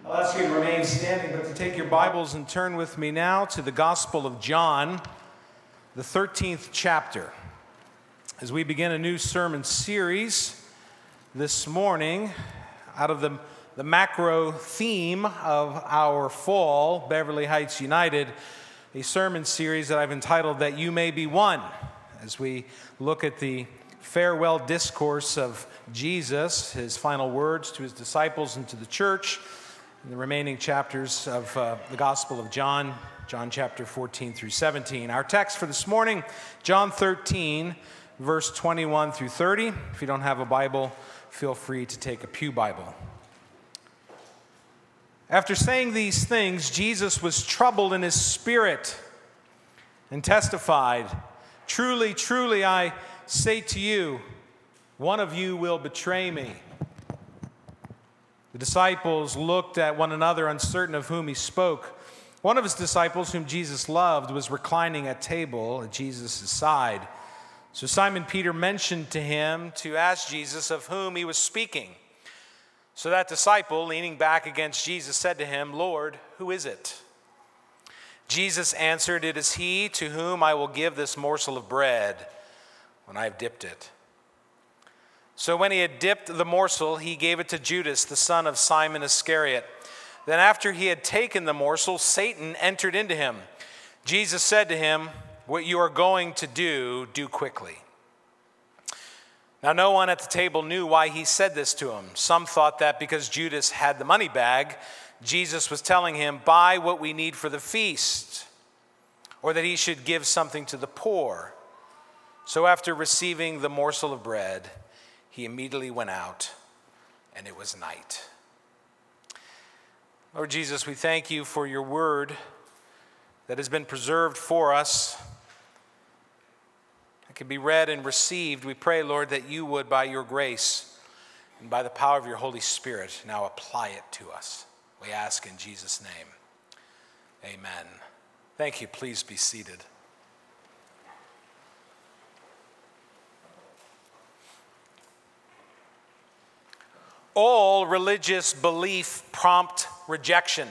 I'll ask you to remain standing, but to take your Bibles and turn with me now to the Gospel of John, the 13th chapter. As we begin a new sermon series this morning, out of the macro theme of our fall, Beverly Heights United, a sermon series that I've entitled That You May Be One, as we look at the farewell discourse of Jesus, his final words to his disciples and to the church, in the remaining chapters of the Gospel of John, John chapter 14 through 17. Our text for this morning, John 13, verse 21 through 30. If you don't have a Bible, feel free to take a pew Bible. After saying these things, Jesus was troubled in his spirit and testified, "Truly, truly, I say to you, one of you will betray me." The disciples looked at one another, uncertain of whom he spoke. One of his disciples, whom Jesus loved, was reclining at table at Jesus' side. So Simon Peter mentioned to him to ask Jesus of whom he was speaking. So that disciple, leaning back against Jesus, said to him, "Lord, who is it?" Jesus answered, "It is he to whom I will give this morsel of bread when I have dipped it." So when he had dipped the morsel, he gave it to Judas, the son of Simon Iscariot. Then after he had taken the morsel, Satan entered into him. Jesus said to him, "What you are going to do, do quickly." Now no one at the table knew why he said this to him. Some thought that because Judas had the money bag, Jesus was telling him, "Buy what we need for the feast," or that he should give something to the poor. So after receiving the morsel of bread, he immediately went out, and it was night. Lord Jesus, we thank you for your word that has been preserved for us. It can be read and received. We pray, Lord, that you would, by your grace and by the power of your Holy Spirit, now apply it to us. We ask in Jesus' name. Amen. Thank you. Please be seated. All religious belief prompt rejection.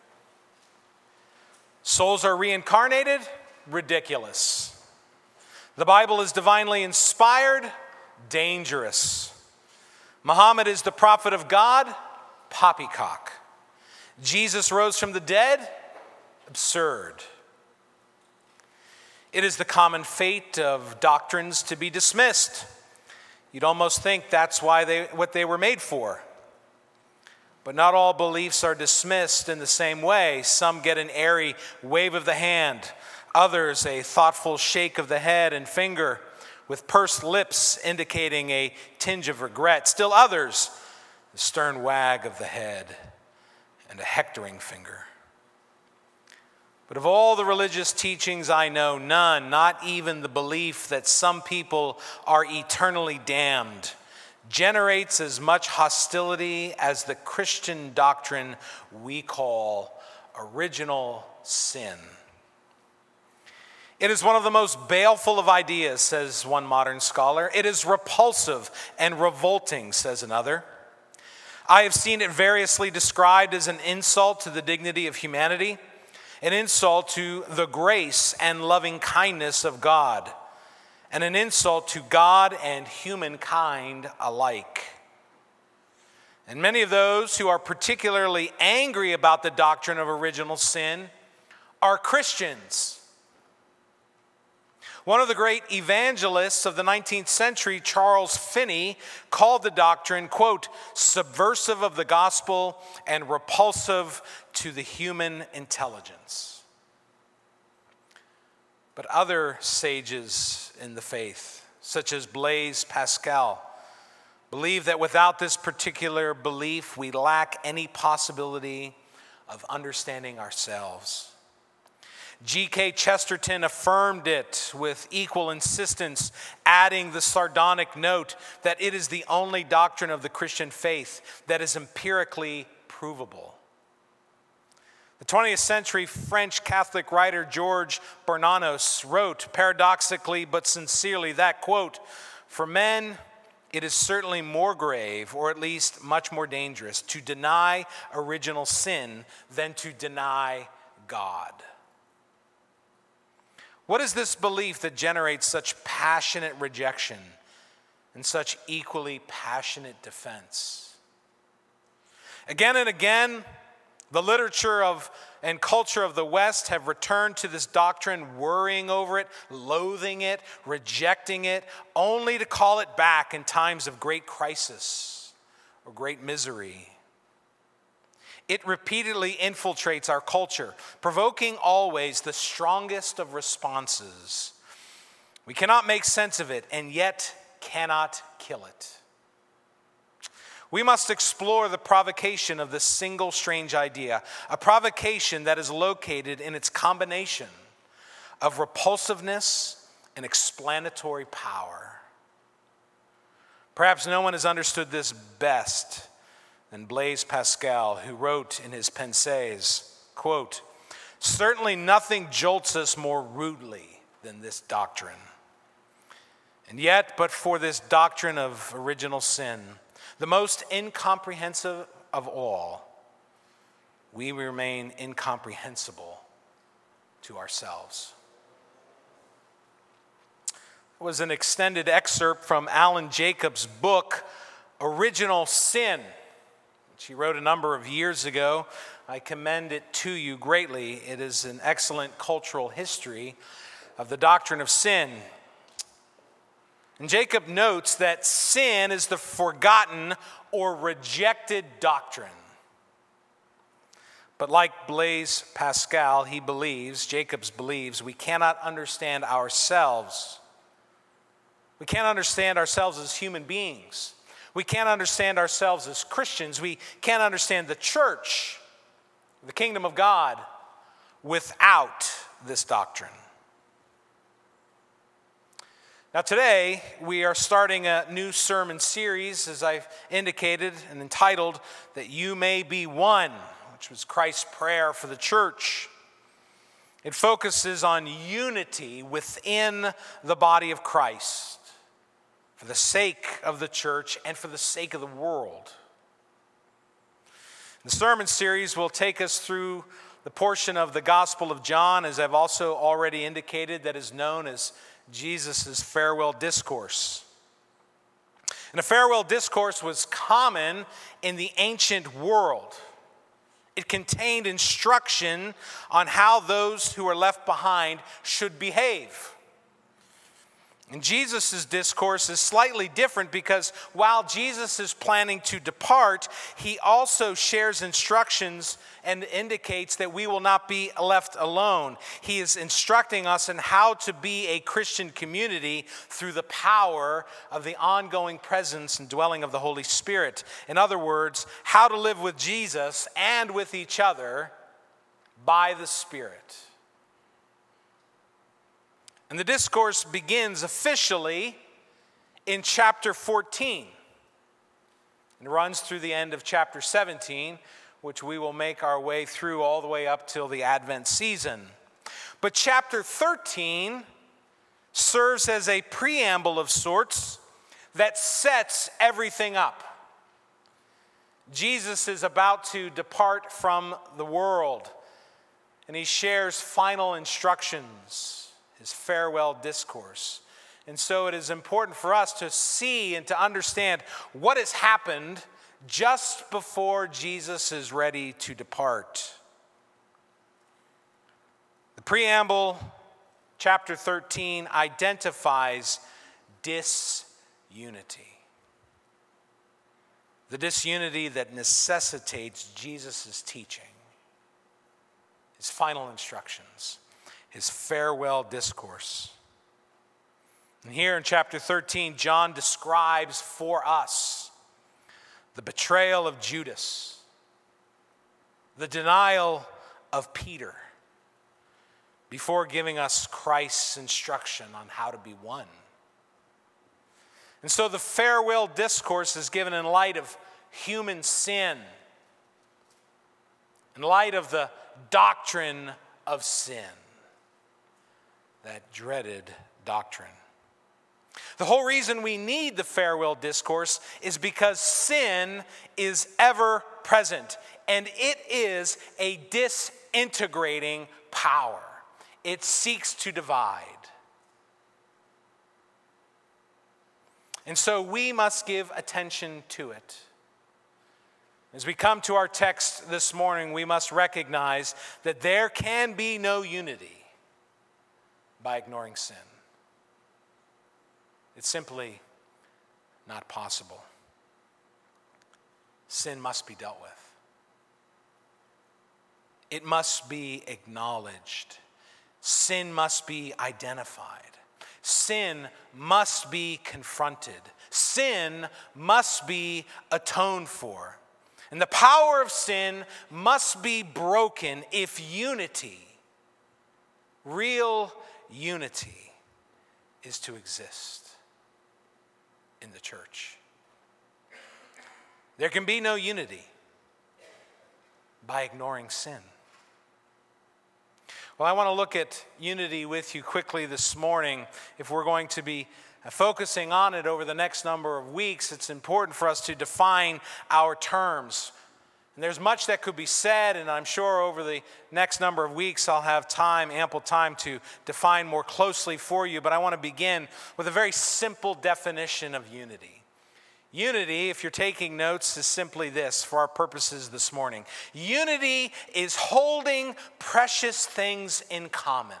Souls are reincarnated? Ridiculous. The Bible is divinely inspired? Dangerous. Muhammad is the prophet of God? Poppycock. Jesus rose from the dead? Absurd. It is the common fate of doctrines to be dismissed. You'd almost think that's what they were made for. But not all beliefs are dismissed in the same way. Some get an airy wave of the hand, others a thoughtful shake of the head and finger with pursed lips indicating a tinge of regret. Still others, a stern wag of the head and a hectoring finger. But of all the religious teachings I know, none, not even the belief that some people are eternally damned, generates as much hostility as the Christian doctrine we call original sin. It is one of the most baleful of ideas, says one modern scholar. It is repulsive and revolting, says another. I have seen it variously described as an insult to the dignity of humanity, an insult to the grace and loving kindness of God, and an insult to God and humankind alike. And many of those who are particularly angry about the doctrine of original sin are Christians. One of the great evangelists of the 19th century, Charles Finney, called the doctrine, quote, "subversive of the gospel and repulsive to the human intelligence." But other sages in the faith, such as Blaise Pascal, believe that without this particular belief, we lack any possibility of understanding ourselves. G.K. Chesterton affirmed it with equal insistence, adding the sardonic note that it is the only doctrine of the Christian faith that is empirically provable. The 20th century French Catholic writer Georges Bernanos wrote, paradoxically but sincerely, that, quote, "For men, it is certainly more grave, or at least much more dangerous, to deny original sin than to deny God. What is this belief that generates such passionate rejection and such equally passionate defense? Again and again, the literature and culture of the West have returned to this doctrine, worrying over it, loathing it, rejecting it, only to call it back in times of great crisis or great misery. It repeatedly infiltrates our culture, provoking always the strongest of responses. We cannot make sense of it and yet cannot kill it. We must explore the provocation of this single strange idea, a provocation that is located in its combination of repulsiveness and explanatory power. Perhaps no one has understood this best than Blaise Pascal, who wrote in his Pensées, quote, "Certainly nothing jolts us more rudely than this doctrine. And yet, but for this doctrine of original sin, the most incomprehensive of all, we remain incomprehensible to ourselves." It was an extended excerpt from Alan Jacobs' book, Original Sin, which he wrote a number of years ago. I commend it to you greatly. It is an excellent cultural history of the doctrine of sin. And Jacob notes that sin is the forgotten or rejected doctrine. But like Blaise Pascal, Jacobs believes, we cannot understand ourselves. We can't understand ourselves as human beings. We can't understand ourselves as Christians. We can't understand the church, the kingdom of God, without this doctrine. Now today, we are starting a new sermon series, as I've indicated, and entitled, "That You May Be One," which was Christ's prayer for the church. It focuses on unity within the body of Christ, for the sake of the church and for the sake of the world. The sermon series will take us through the portion of the Gospel of John, as I've also already indicated, that is known as Jesus' farewell discourse. And a farewell discourse was common in the ancient world. It contained instruction on how those who are left behind should behave. And Jesus' discourse is slightly different because while Jesus is planning to depart, he also shares instructions and indicates that we will not be left alone. He is instructing us in how to be a Christian community through the power of the ongoing presence and dwelling of the Holy Spirit. In other words, how to live with Jesus and with each other by the Spirit. And the discourse begins officially in chapter 14 and runs through the end of chapter 17, which we will make our way through all the way up till the Advent season. But chapter 13 serves as a preamble of sorts that sets everything up. Jesus is about to depart from the world, and he shares final instructions, his farewell discourse. And so it is important for us to see and to understand what has happened just before Jesus is ready to depart. The preamble, chapter 13, identifies disunity. The disunity that necessitates Jesus' teaching, his final instructions, his farewell discourse. And here in chapter 13, John describes for us the betrayal of Judas, the denial of Peter, before giving us Christ's instruction on how to be one. And so the farewell discourse is given in light of human sin, in light of the doctrine of sin. That dreaded doctrine. The whole reason we need the farewell discourse is because sin is ever present, and it is a disintegrating power. It seeks to divide. And so we must give attention to it. As we come to our text this morning, we must recognize that there can be no unity by ignoring sin. It's simply not possible. Sin must be dealt with. It must be acknowledged. Sin must be identified. Sin must be confronted. Sin must be atoned for. And the power of sin must be broken if unity, real unity, is to exist in the church. There can be no unity by ignoring sin. Well, I want to look at unity with you quickly this morning. If we're going to be focusing on it over the next number of weeks, it's important for us to define our terms. And there's much that could be said, and I'm sure over the next number of weeks I'll have ample time to define more closely for you. But I want to begin with a very simple definition of unity. Unity, if you're taking notes, is simply this for our purposes this morning. Unity is holding precious things in common.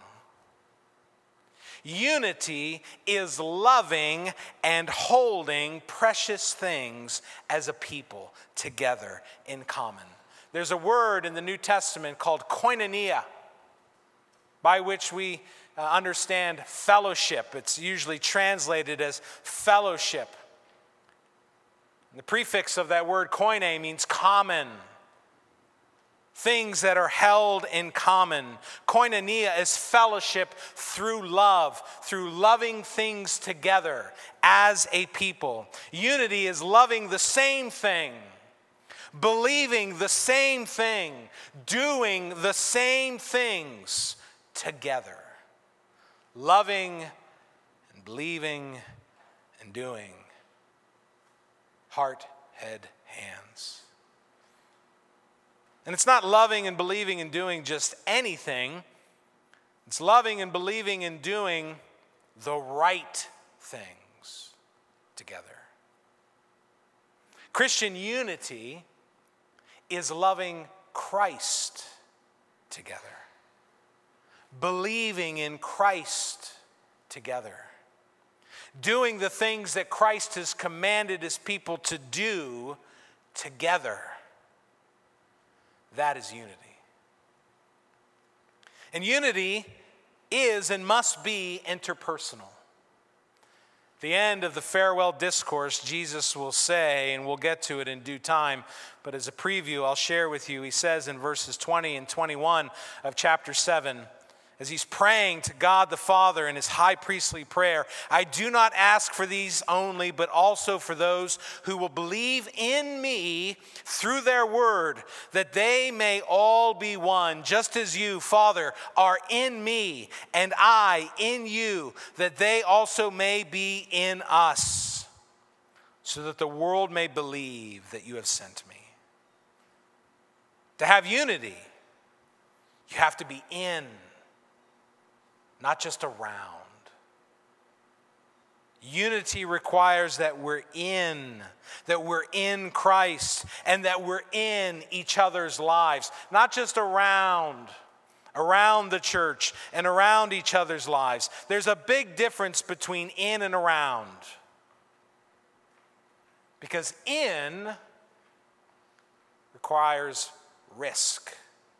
Unity is loving and holding precious things as a people together in common. There's a word in the New Testament called koinonia, by which we understand fellowship. It's usually translated as fellowship. The prefix of that word koine means common. Things that are held in common. Koinonia is fellowship through love, through loving things together as a people. Unity is loving the same thing, believing the same thing, doing the same things together. Loving and believing and doing. Heart, head, hands. And it's not loving and believing and doing just anything. It's loving and believing and doing the right things together. Christian unity is loving Christ together. Believing in Christ together. Doing the things that Christ has commanded his people to do together. That is unity. And unity is and must be interpersonal. At the end of the farewell discourse, Jesus will say, and we'll get to it in due time, but as a preview, I'll share with you, he says in verses 20 and 21 of chapter 7, as he's praying to God the Father in his high priestly prayer, I do not ask for these only, but also for those who will believe in me through their word, that they may all be one, just as you, Father, are in me, and I in you, that they also may be in us, so that the world may believe that you have sent me. To have unity, you have to be in, not just around. Unity requires that we're in Christ, and that we're in each other's lives, not just around the church and around each other's lives. There's a big difference between in and around. Because in requires risk.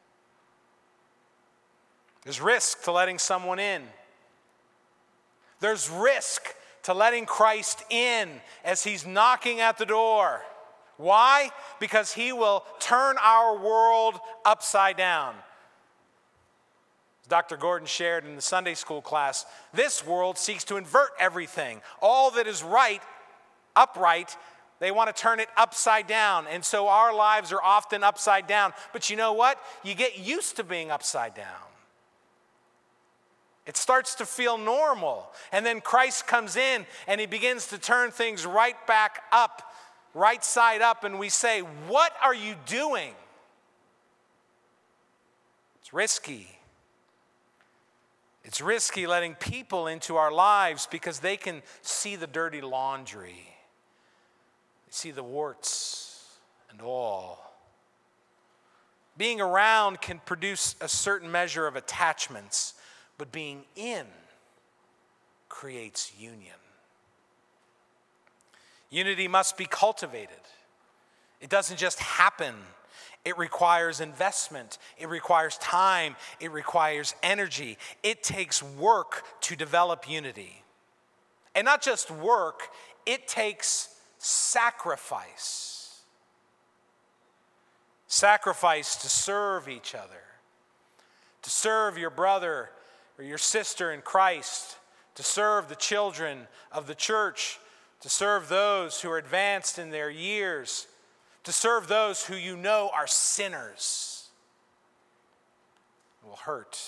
There's risk to letting someone in. There's risk to letting Christ in as he's knocking at the door. Why? Because he will turn our world upside down. As Dr. Gordon shared in the Sunday school class, this world seeks to invert everything. All that is right, upright, they want to turn it upside down. And so our lives are often upside down. But you know what? You get used to being upside down. It starts to feel normal. And then Christ comes in and he begins to turn things right back up, right side up, and we say, what are you doing? It's risky. It's risky letting people into our lives because they can see the dirty laundry. They see the warts and all. Being around can produce a certain measure of attachments, but being in creates union. Unity must be cultivated. It doesn't just happen. It requires investment. It requires time. It requires energy. It takes work to develop unity. And not just work, it takes sacrifice. Sacrifice to serve each other, to serve your brother or your sister in Christ, to serve the children of the church, to serve those who are advanced in their years, to serve those who you know are sinners. It will hurt.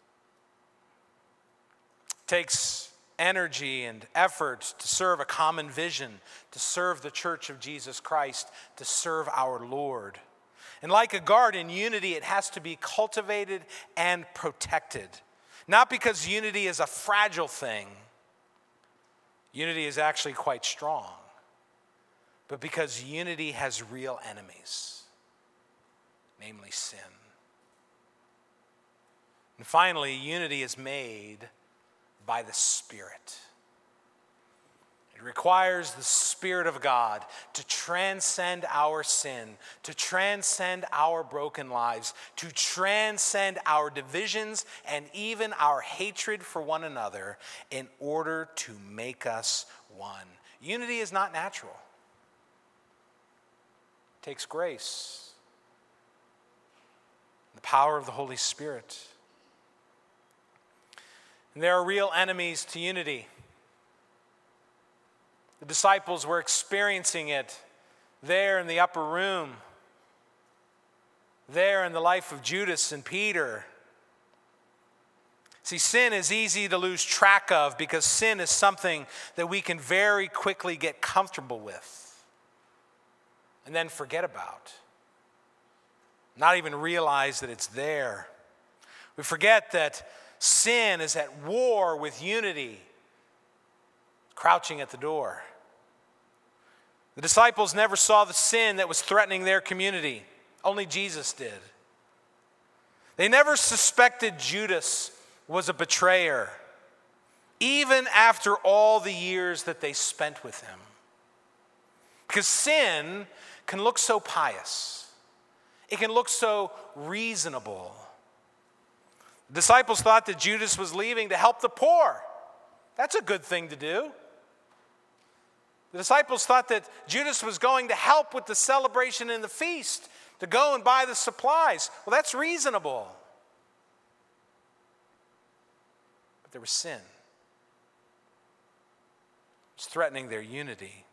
It takes energy and effort to serve a common vision, to serve the church of Jesus Christ, to serve our Lord. And like a garden, unity, it has to be cultivated and protected. Not because unity is a fragile thing. Unity is actually quite strong. But because unity has real enemies, namely sin. And finally, unity is made by the Spirit. It requires the Spirit of God to transcend our sin, to transcend our broken lives, to transcend our divisions and even our hatred for one another in order to make us one. Unity is not natural. It takes grace, the power of the Holy Spirit. And there are real enemies to unity. The disciples were experiencing it there in the upper room, there in the life of Judas and Peter. See, sin is easy to lose track of because sin is something that we can very quickly get comfortable with and then forget about. Not even realize that it's there. We forget that sin is at war with unity, crouching at the door. The disciples never saw the sin that was threatening their community. Only Jesus did. They never suspected Judas was a betrayer, even after all the years that they spent with him. Because sin can look so pious. It can look so reasonable. The disciples thought that Judas was leaving to help the poor. That's a good thing to do. The disciples thought that Judas was going to help with the celebration and the feast, to go and buy the supplies. Well, that's reasonable. But there was sin. It was threatening their unity.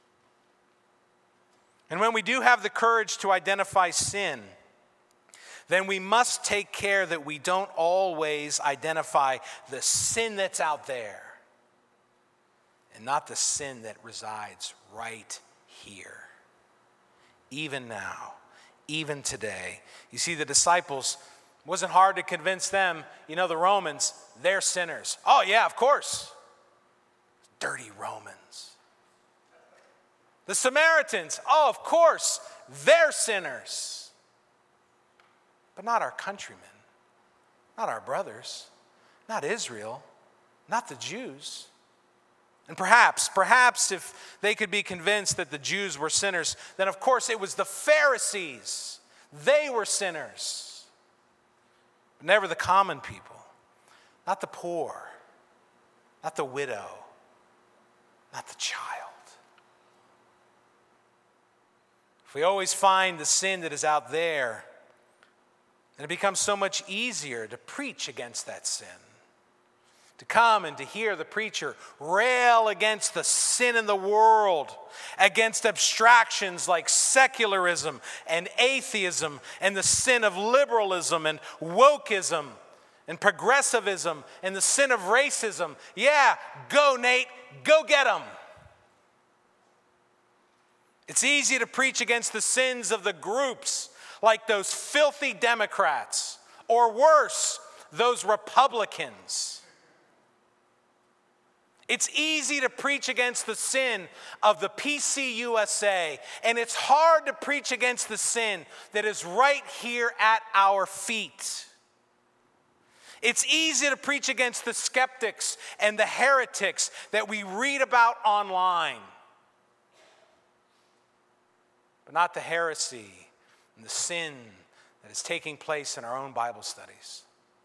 And when we do have the courage to identify sin, then we must take care that we don't always identify the sin that's out there and not the sin that resides right here, even now, even today. You see, the disciples, it wasn't hard to convince them, the Romans, they're sinners. Oh yeah, of course. Dirty Romans. The Samaritans, oh, of course, they're sinners. But not our countrymen, not our brothers, not Israel, not the Jews. And perhaps if they could be convinced that the Jews were sinners, then of course it was the Pharisees. They were sinners. But never the common people, not the poor, not the widow, not the child. If we always find the sin that is out there, then it becomes so much easier to preach against that sin. To come and to hear the preacher rail against the sin in the world, against abstractions like secularism and atheism and the sin of liberalism and wokeism and progressivism and the sin of racism. Yeah, go Nate, go get them. It's easy to preach against the sins of the groups like those filthy Democrats, or worse, those Republicans. It's easy to preach against the sin of the PCUSA, and it's hard to preach against the sin that is right here at our feet. It's easy to preach against the skeptics and the heretics that we read about online, but not the heresy and the sin that is taking place in our own Bible studies.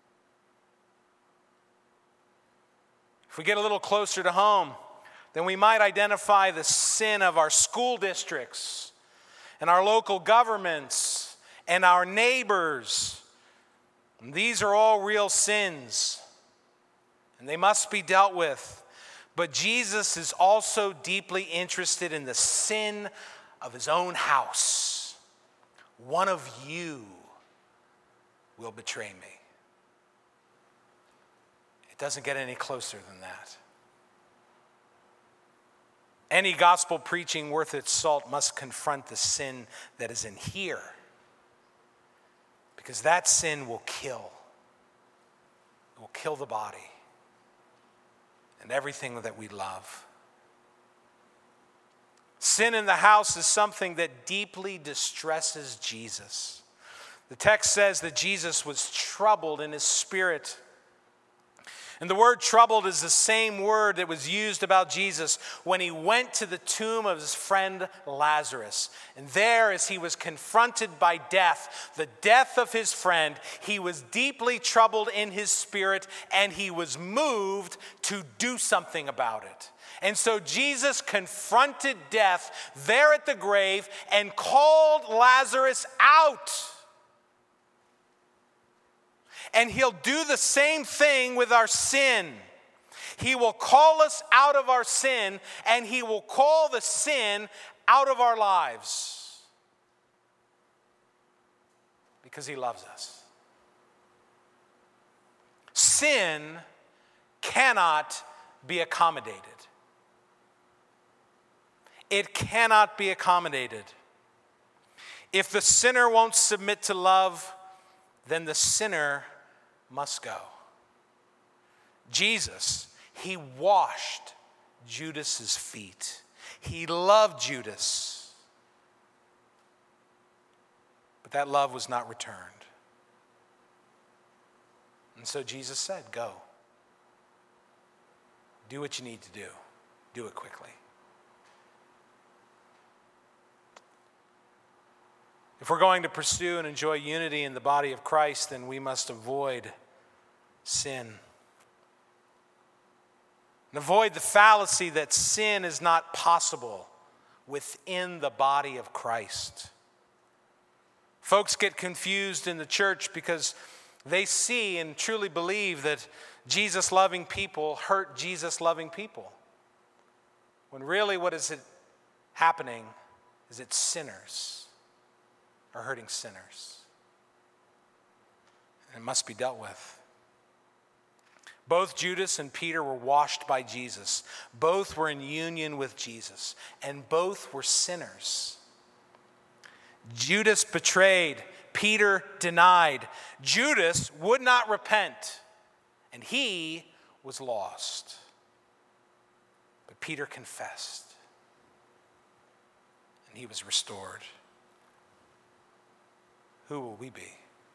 If we get a little closer to home, then we might identify the sin of our school districts and our local governments and our neighbors. And these are all real sins, and they must be dealt with. But Jesus is also deeply interested in the sin of his own house. One of you will betray me. It doesn't get any closer than that. Any gospel preaching worth its salt must confront the sin that is in here, because that sin will kill. It will kill the body and everything that we love. Sin in the house is something that deeply distresses Jesus. The text says that Jesus was troubled in his spirit. And the word troubled is the same word that was used about Jesus when he went to the tomb of his friend Lazarus. And there, as he was confronted by death, the death of his friend, he was deeply troubled in his spirit, and he was moved to do something about it. And so Jesus confronted death there at the grave and called Lazarus out. And he'll do the same thing with our sin. He will call us out of our sin, and he will call the sin out of our lives, because he loves us. Sin cannot be accommodated. It cannot be accommodated. If the sinner won't submit to love, then the sinner must go. Jesus, he washed Judas's feet. He loved Judas. But that love was not returned. And so Jesus said, go. Do what you need to do. Do it quickly. If we're going to pursue and enjoy unity in the body of Christ, then we must avoid sin. And avoid the fallacy that sin is not possible within the body of Christ. Folks get confused in the church because they see and truly believe that Jesus-loving people hurt Jesus-loving people, when really what is happening is it's sinners are hurting sinners. And it must be dealt with. Both Judas and Peter were washed by Jesus. Both were in union with Jesus. And both were sinners. Judas betrayed. Peter denied. Judas would not repent. And he was lost. But Peter confessed. And he was restored. Who will we be?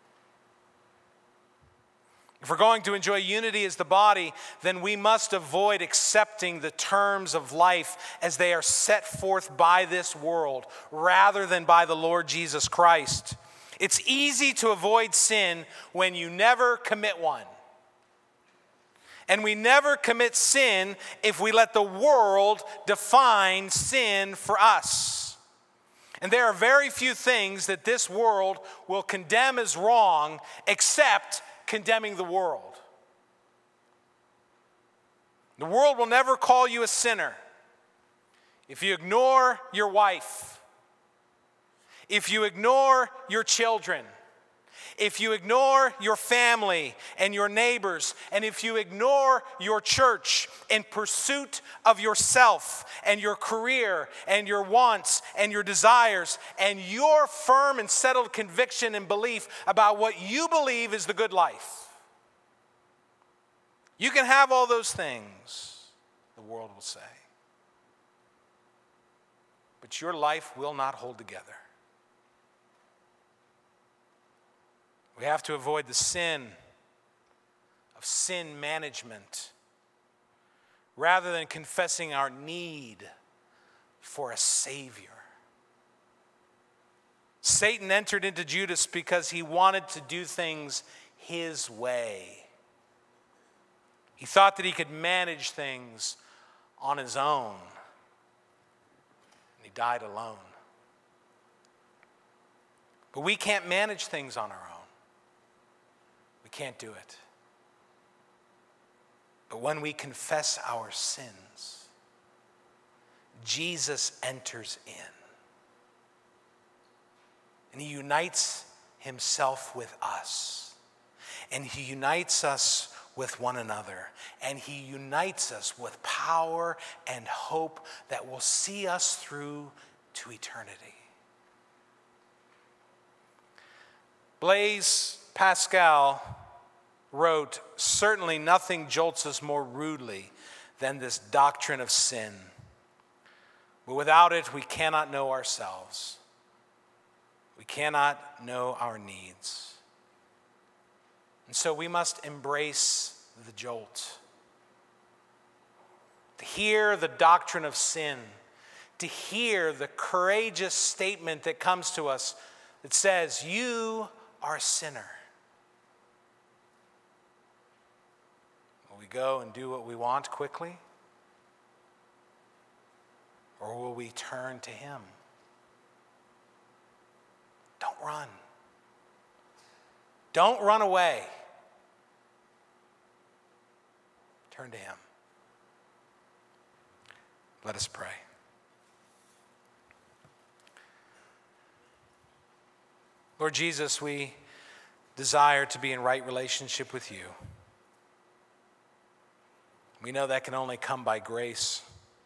If we're going to enjoy unity as the body, then we must avoid accepting the terms of life as they are set forth by this world, rather than by the Lord Jesus Christ. It's easy to avoid sin when you never commit one. And we never commit sin if we let the world define sin for us. And there are very few things that this world will condemn as wrong except condemning the world. The world will never call you a sinner if you ignore your wife, if you ignore your children, if you ignore your family and your neighbors, and if you ignore your church in pursuit of yourself and your career and your wants and your desires and your firm and settled conviction and belief about what you believe is the good life, you can have all those things, the world will say, but your life will not hold together. We have to avoid the sin of sin management rather than confessing our need for a Savior. Satan entered into Judas because he wanted to do things his way. He thought that he could manage things on his own, and he died alone. But we can't manage things on our own. We can't do it. But when we confess our sins, Jesus enters in. And he unites himself with us. And he unites us with one another. And he unites us with power and hope that will see us through to eternity. Blaise Pascal wrote, "Certainly nothing jolts us more rudely than this doctrine of sin. But without it, we cannot know ourselves. We cannot know our needs. And so we must embrace the jolt. To hear the doctrine of sin, to hear the courageous statement that comes to us that says, you are a sinner. Will we go and do what we want quickly? Or will we turn to him? Don't run. Don't run away. Turn to him. Let us pray. Lord Jesus, we desire to be in right relationship with you. We know that can only come by grace.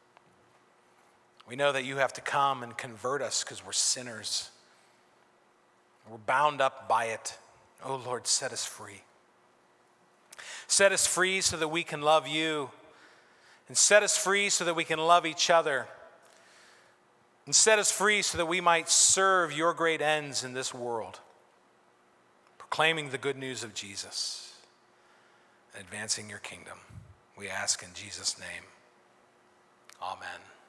We know that you have to come and convert us because we're sinners. We're bound up by it. Oh Lord, set us free. Set us free so that we can love you. And set us free so that we can love each other. And set us free so that we might serve your great ends in this world. Proclaiming the good news of Jesus. And advancing your kingdom. We ask in Jesus' name. Amen.